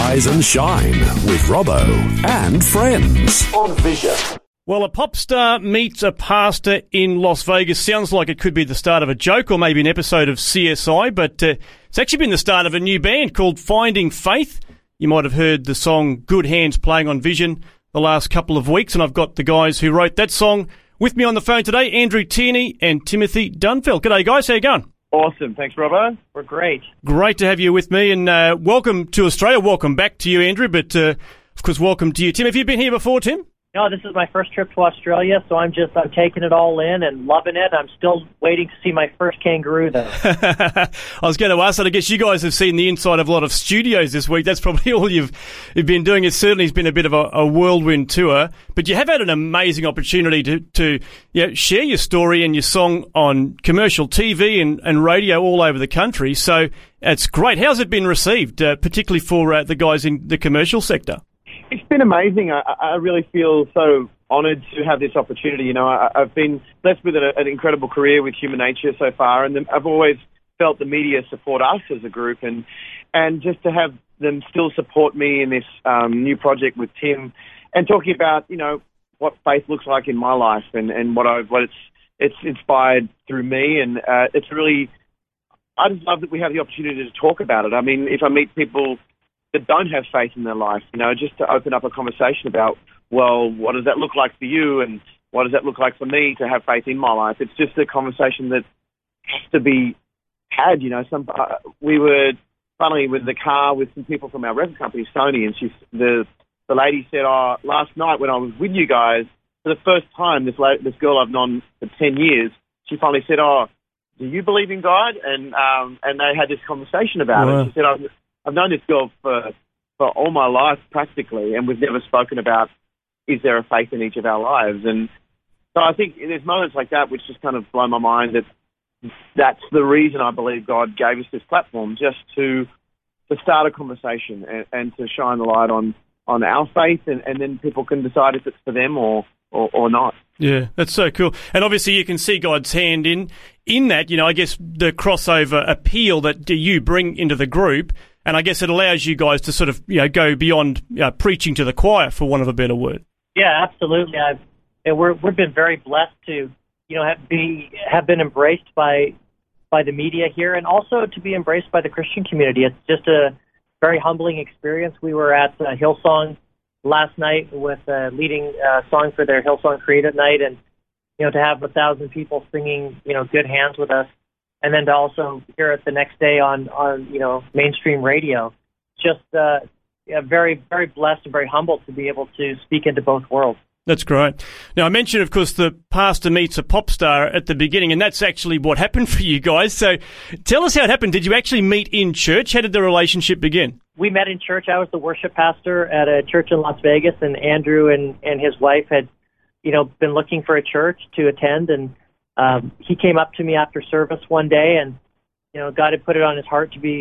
Rise and Shine with Robbo and friends on Vision. Well, a pop star meets a pastor in Las Vegas. Sounds like it could be the start of a joke or maybe an episode of CSI, but it's actually been the start of a new band called Finding Faith. You might have heard the song Good Hands playing on Vision the last couple of weeks, and I've got the guys who wrote that song with me on the phone today, Andrew Tierney and Timothy Dunfeld. G'day, guys. How you going? Awesome. Thanks, Robbo. We're great. Great to have you with me, and welcome to Australia. Welcome back to you, Andrew, but of course, welcome to you, Tim. Have you been here before, Tim? No, this is my first trip to Australia, so I'm taking it all in and loving it. I'm still waiting to see my first kangaroo, though. I was going to ask that. I guess you guys have seen the inside of a lot of studios this week. That's probably all you've been doing. It certainly has been a bit of a whirlwind tour, but you have had an amazing opportunity to share your story and your song on commercial TV and radio all over the country. So it's great. How's it been received, particularly for the guys in the commercial sector? It's been amazing. I really feel so honoured to have this opportunity. You know, I've been blessed with an incredible career with Human Nature so far, and I've always felt the media support us as a group, and just to have them still support me in this new project with Tim, and talking about, you know, what faith looks like in my life and what it's inspired through me, and it's really, I just love that we have the opportunity to talk about it. I mean, if I meet people that don't have faith in their life, you know, just to open up a conversation about, well, what does that look like for you, and what does that look like for me to have faith in my life? It's just a conversation that has to be had, you know. We were funnily with the car with some people from our record company, Sony, and the lady said, last night when I was with you guys, for the first time, this girl I've known for 10 years, she finally said, do you believe in God? And they had this conversation about it. She said, I've known this girl for all my life, practically, and we've never spoken about, is there a faith in each of our lives? And so I think there's moments like that which just kind of blow my mind, that's the reason I believe God gave us this platform, just to start a conversation and to shine the light on our faith, and then people can decide if it's for them or not. Yeah, that's so cool. And obviously you can see God's hand in that, you know, I guess the crossover appeal that you bring into the group. And I guess it allows you guys to sort of, you know, go beyond preaching to the choir, for want of a better word. Yeah, absolutely. We've been very blessed to, you know, have been embraced by the media here, and also to be embraced by the Christian community. It's just a very humbling experience. We were at Hillsong last night with leading song for their Hillsong Creative Night, and, you know, to have 1,000 people singing, you know, Good Hands with us. And then to also hear it the next day on you know, mainstream radio. Just very, very blessed and very humbled to be able to speak into both worlds. That's great. Now, I mentioned, of course, the pastor meets a pop star at the beginning, and that's actually what happened for you guys. So tell us how it happened. Did you actually meet in church? How did the relationship begin? We met in church. I was the worship pastor at a church in Las Vegas, and Andrew and his wife had, you know, been looking for a church to attend, and he came up to me after service one day, and, you know, God had put it on his heart to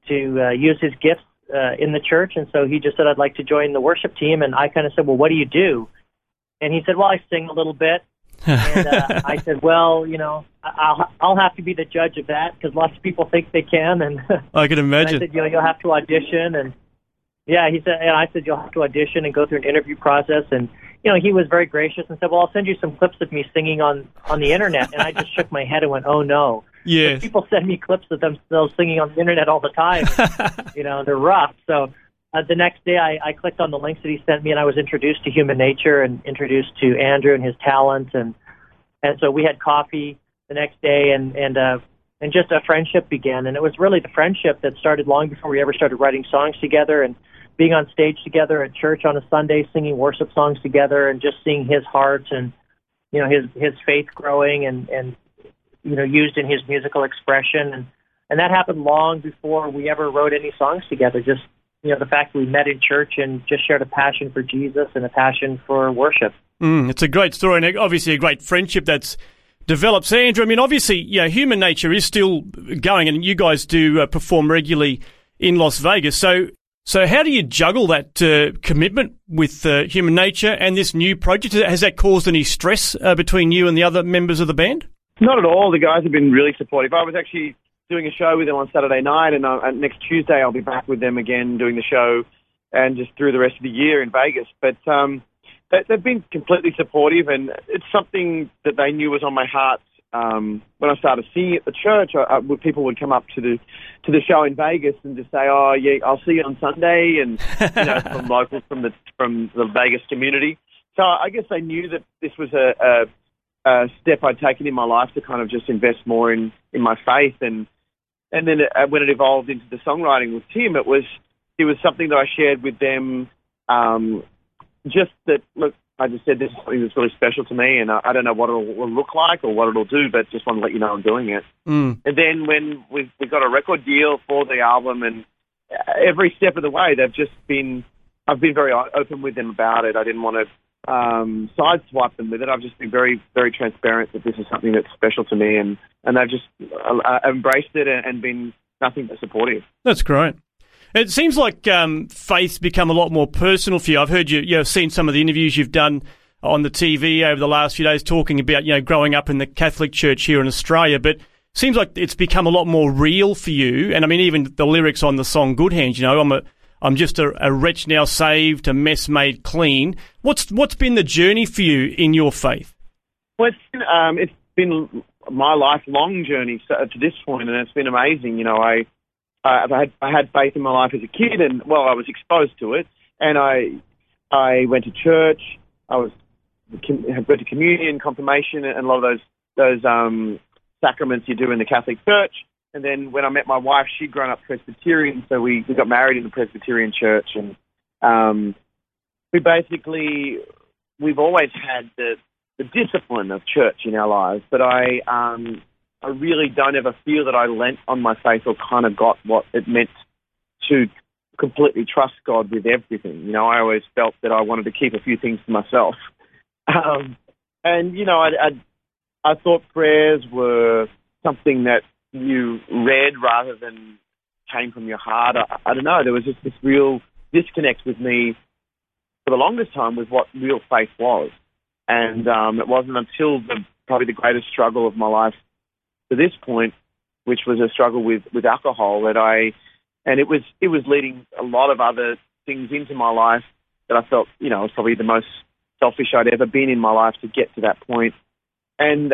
use his gifts in the church, and so he just said, I'd like to join the worship team. And I kind of said, well, what do you do? And he said, well, I sing a little bit. And I said, well, you know, I'll have to be the judge of that, because lots of people think they can. And I can imagine. And I said, you know, you'll have to audition. And yeah, he said, and I said, you'll have to audition and go through an interview process. And, you know, he was very gracious and said, well, I'll send you some clips of me singing on the internet. And I just shook my head and went, oh, no. Yeah. People send me clips of themselves singing on the internet all the time. You know, they're rough. So the next day I clicked on the links that he sent me, and I was introduced to Human Nature and introduced to Andrew and his talents. And so we had coffee the next day, and just a friendship began. And it was really the friendship that started long before we ever started writing songs together, and being on stage together at church on a Sunday, singing worship songs together, and just seeing his heart and, you know, his faith growing and you know, used in his musical expression. And that happened long before we ever wrote any songs together. Just, you know, the fact that we met in church and just shared a passion for Jesus and a passion for worship. It's a great story, and obviously a great friendship that's developed. So, Andrew, I mean, obviously, yeah, Human Nature is still going, and you guys do perform regularly in Las Vegas. So how do you juggle that commitment with Human Nature and this new project? Has that caused any stress between you and the other members of the band? Not at all. The guys have been really supportive. I was actually doing a show with them on Saturday night, and next Tuesday I'll be back with them again doing the show and just through the rest of the year in Vegas. But they've been completely supportive, and it's something that they knew was on my heart. When I started singing at the church, people would come up to the show in Vegas and just say, "Oh, yeah, I'll see you on Sunday," and from locals from the Vegas community. So I guess they knew that this was a step I'd taken in my life to kind of just invest more in my faith, and then when it evolved into the songwriting with Tim, it was something that I shared with them. Just that, look, I just said this is something that's really special to me, and I don't know what it will look like or what it'll do, but just want to let you know I'm doing it. And then when we got a record deal for the album, and every step of the way, I've been very open with them about it. I didn't want to sideswipe them with it. I've just been very, very transparent that this is something that's special to me, and they've just embraced it and been nothing but supportive. That's great. It seems like faith's become a lot more personal for you. I've heard you've seen some of the interviews you've done on the TV over the last few days talking about, growing up in the Catholic Church here in Australia, but it seems like it's become a lot more real for you. And I mean, even the lyrics on the song Good Hands, I'm just a wretch now saved, a mess made clean. What's been the journey for you in your faith? Well, it's been my lifelong journey to this point, and it's been amazing. I had faith in my life as a kid, and I was exposed to it, and I went to church. I went to communion, confirmation, and a lot of those sacraments you do in the Catholic Church. And then when I met my wife, she'd grown up Presbyterian, so we got married in the Presbyterian Church, and we've always had the discipline of church in our lives, but I really don't ever feel that I lent on my faith or kind of got what it meant to completely trust God with everything. I always felt that I wanted to keep a few things to myself. I thought prayers were something that you read rather than came from your heart. I don't know. There was just this real disconnect with me for the longest time with what real faith was. And it wasn't until probably the greatest struggle of my life to this point, which was a struggle with alcohol, and it was leading a lot of other things into my life that I felt, it was probably the most selfish I'd ever been in my life to get to that point. And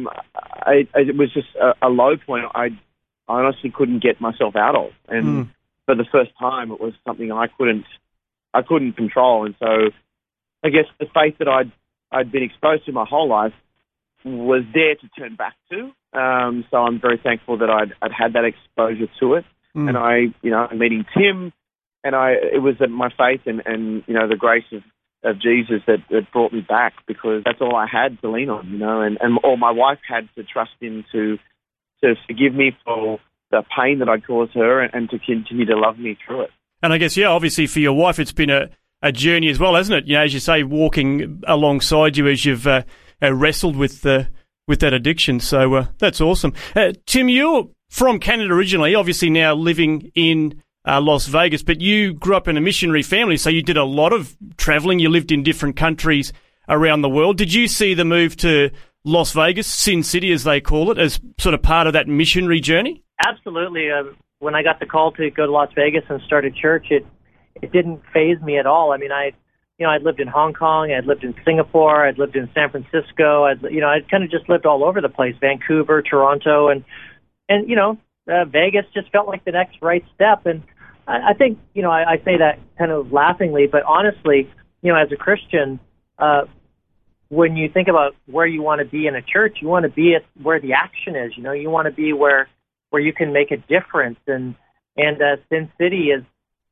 it was just a low point I honestly couldn't get myself out of. And for the first time, it was something I couldn't control. And so I guess the faith that I'd been exposed to my whole life was there to turn back to. So I'm very thankful that I'd had that exposure to it. And meeting Tim, and it was my faith and the grace of Jesus that brought me back, because that's all I had to lean on, and all my wife had to trust in to forgive me for the pain that I'd caused her and to continue to love me through it. And I guess, obviously for your wife, it's been a journey as well, hasn't it? As you say, walking alongside you as you've wrestled with that addiction. So that's awesome. Tim, you're from Canada originally, obviously now living in Las Vegas, but you grew up in a missionary family, so you did a lot of traveling. You lived in different countries around the world. Did you see the move to Las Vegas, Sin City as they call it, as sort of part of that missionary journey? Absolutely. When I got the call to go to Las Vegas and start a church, it didn't faze me at all. I mean, I'd lived in Hong Kong, I'd lived in Singapore, I'd lived in San Francisco, I'd kind of just lived all over the place, Vancouver, Toronto, and Vegas just felt like the next right step. And I think, I say that kind of laughingly, but honestly, as a Christian, when you think about where you want to be in a church, you want to be at where the action is. You want to be where you can make a difference. And Sin City is,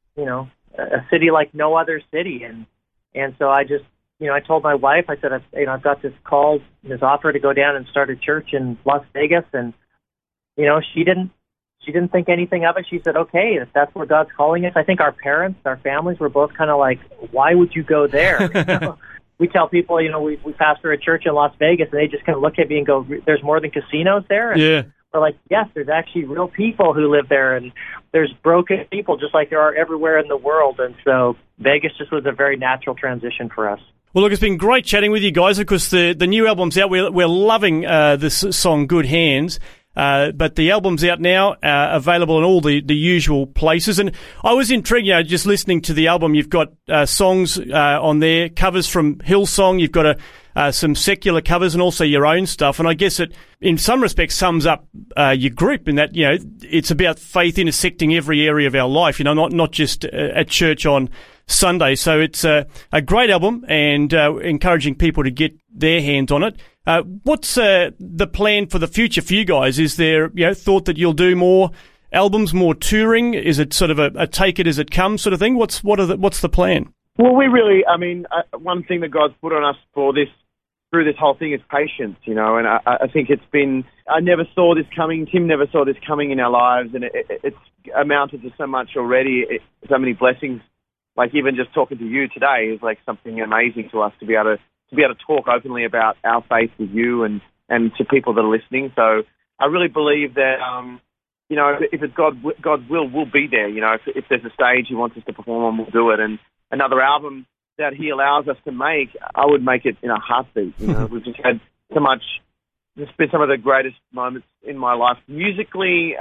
a city like no other city. And so I just, I told my wife, I said, I've got this call, this offer to go down and start a church in Las Vegas. And, she didn't think anything of it. She said, okay, if that's where God's calling us. I think our families were both kind of like, why would you go there? We tell people, we pastor a church in Las Vegas, and they just kind of look at me and go, there's more than casinos there? And yeah. We're like, yes, there's actually real people who live there, and there's broken people just like there are everywhere in the world. And so Vegas just was a very natural transition for us. Well, look, it's been great chatting with you guys. Of course, the new album's out. We're loving this song, Good Hands. But the album's out now, available in all the usual places. And I was intrigued, just listening to the album. You've got songs on there, covers from Hillsong. You've got some secular covers and also your own stuff. And I guess it, in some respects, sums up your group in that, it's about faith intersecting every area of our life, not just at church on Sunday. So it's a great album and encouraging people to get their hands on it. What's the plan for the future for you guys? Is there thought that you'll do more albums, more touring? Is it sort of a take it as it comes sort of thing? What's the plan? Well, we really, one thing that God's put on us through this whole thing is patience, and I think it's been, I never saw this coming, Tim never saw this coming in our lives, and it's amounted to so much already, so many blessings. Like even just talking to you today is like something amazing to us to be able to talk openly about our faith with you and to people that are listening. So I really believe that, if it's God's will, we'll be there. If there's a stage He wants us to perform on, we'll do it. And another album that He allows us to make, I would make it in a heartbeat. We've just had so much. It's been some of the greatest moments in my life, musically,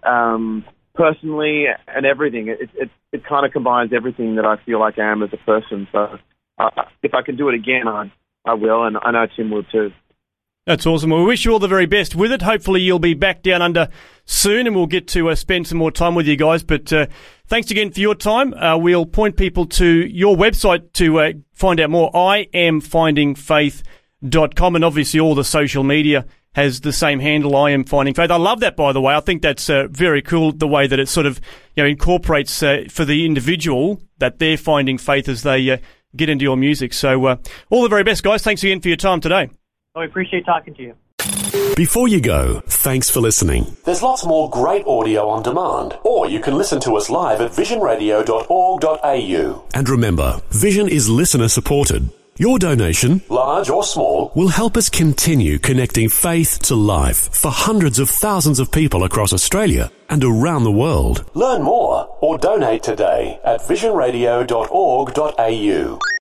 personally, and everything. It kind of combines everything that I feel like I am as a person. So if I can do it again, I will, and I know Tim will too. That's awesome. Well, we wish you all the very best with it. Hopefully you'll be back down under soon and we'll get to spend some more time with you guys. But thanks again for your time. We'll point people to your website to find out more, iamfindingfaith.com, and obviously all the social media has the same handle, I Am Finding Faith. I love that, by the way. I think that's very cool, the way that it sort of incorporates for the individual that they're finding faith as they get into your music. So all the very best, guys. Thanks again for your time today. I appreciate talking to you. Before you go, thanks for listening. There's lots more great audio on demand, or you can listen to us live at visionradio.org.au. And remember, Vision is listener supported. Your donation, large or small, will help us continue connecting faith to life for hundreds of thousands of people across Australia and around the world. Learn more or donate today at visionradio.org.au.